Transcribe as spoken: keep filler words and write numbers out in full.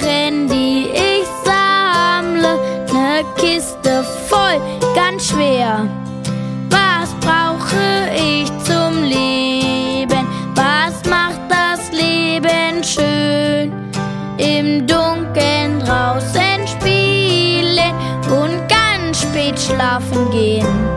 Sachen, die ich sammle, ne Kiste voll, ganz schwer. Was brauche ich zum Leben? Was macht das Leben schön? Im Dunkeln draußen spielen und ganz spät schlafen gehen.